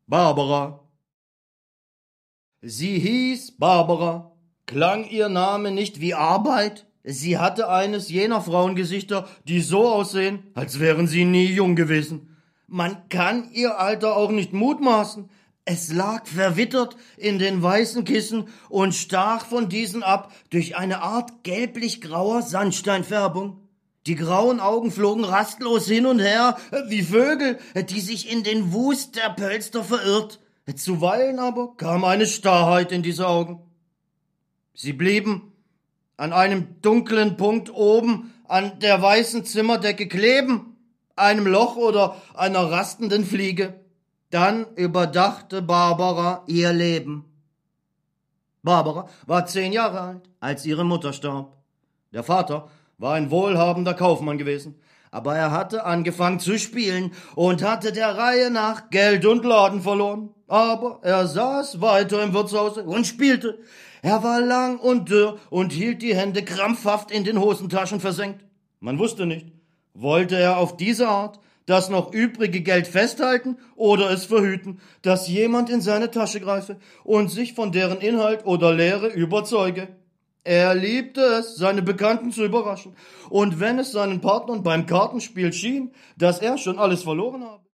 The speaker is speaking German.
Barbara. Sie hieß Barbara. Klang ihr Name nicht wie Arbeit? Sie hatte eines jener Frauengesichter, die so aussehen, als wären sie nie jung gewesen. Man kann ihr Alter auch nicht mutmaßen. Es lag verwittert in den weißen Kissen und stach von diesen ab durch eine Art gelblich-grauer Sandsteinfärbung. Die grauen Augen flogen rastlos hin und her, wie Vögel, die sich in den Wust der Pölster verirrt. Zuweilen aber kam eine Starrheit in diese Augen. Sie blieben an einem dunklen Punkt oben an der weißen Zimmerdecke kleben, einem Loch oder einer rastenden Fliege. Dann überdachte Barbara ihr Leben. Barbara war 10 Jahre alt, als ihre Mutter starb. Der Vater war ein wohlhabender Kaufmann gewesen, aber er hatte angefangen zu spielen und hatte der Reihe nach Geld und Laden verloren. Aber er saß weiter im Wirtshause und spielte. Er war lang und dürr und hielt die Hände krampfhaft in den Hosentaschen versenkt. Man wusste nicht, wollte er auf diese Art das noch übrige Geld festhalten oder es verhüten, dass jemand in seine Tasche greife und sich von deren Inhalt oder Lehre überzeuge. Er liebte es, seine Bekannten zu überraschen, und wenn es seinen Partnern beim Kartenspiel schien, dass er schon alles verloren habe,